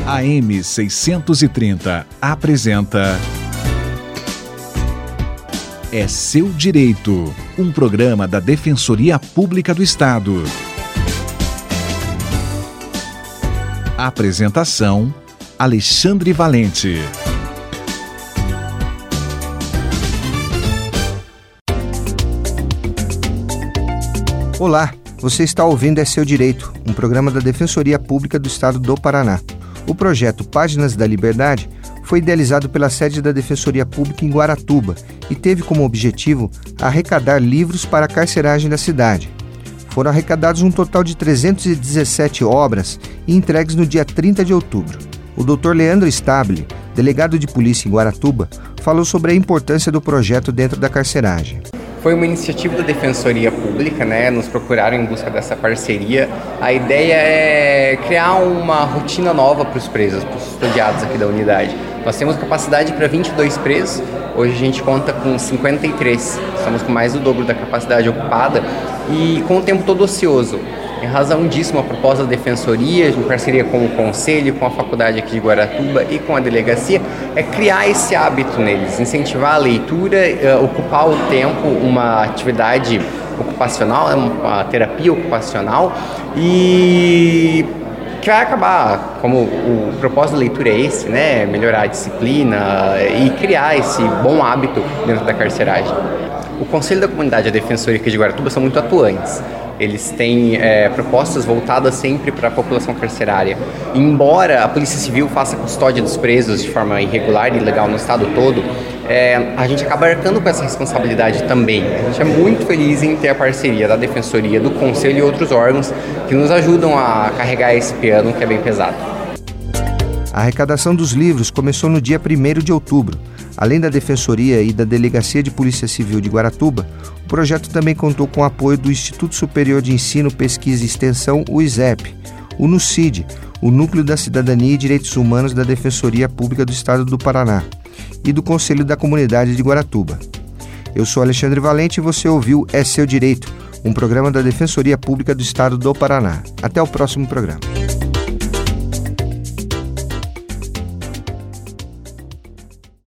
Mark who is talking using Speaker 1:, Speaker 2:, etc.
Speaker 1: AM 630 apresenta É Seu Direito, um programa da Defensoria Pública do Estado. Apresentação: Alexandre Valente.
Speaker 2: Olá, você está ouvindo É Seu Direito, um programa da Defensoria Pública do Estado do Paraná. O projeto Páginas da Liberdade foi idealizado pela sede da Defensoria Pública em Guaratuba e teve como objetivo arrecadar livros para a carceragem da cidade. Foram arrecadados um total de 317 obras e entregues no dia 30 de outubro. O Dr. Leandro Stabile, delegado de polícia em Guaratuba, falou sobre a importância do projeto dentro da carceragem.
Speaker 3: Foi uma iniciativa da Defensoria Pública, nos procuraram em busca dessa parceria. A ideia é criar uma rotina nova para os presos, para os custodiados aqui da unidade. Nós temos capacidade para 22 presos, hoje a gente conta com 53, estamos com mais do dobro da capacidade ocupada e com o tempo todo ocioso. Em razão disso, uma proposta da Defensoria, em parceria com o Conselho, com a Faculdade aqui de Guaratuba e com a Delegacia, é criar esse hábito neles, incentivar a leitura, ocupar o tempo, uma atividade ocupacional, uma terapia ocupacional e que vai acabar, como o propósito da leitura é esse, melhorar a disciplina e criar esse bom hábito dentro da carceragem. O Conselho da Comunidade e a Defensoria aqui de Guaratuba são muito atuantes. Eles têm propostas voltadas sempre para a população carcerária. Embora a Polícia Civil faça custódia dos presos de forma irregular e ilegal no estado todo, a gente acaba arcando com essa responsabilidade também. A gente é muito feliz em ter a parceria da Defensoria, do Conselho e outros órgãos que nos ajudam a carregar esse piano que é bem pesado.
Speaker 2: A arrecadação dos livros começou no dia 1º de outubro. Além da Defensoria e da Delegacia de Polícia Civil de Guaratuba, o projeto também contou com o apoio do Instituto Superior de Ensino, Pesquisa e Extensão, o ISEP, o NUCID, o Núcleo da Cidadania e Direitos Humanos da Defensoria Pública do Estado do Paraná, e do Conselho da Comunidade de Guaratuba. Eu sou Alexandre Valente e você ouviu É Seu Direito, um programa da Defensoria Pública do Estado do Paraná. Até o próximo programa.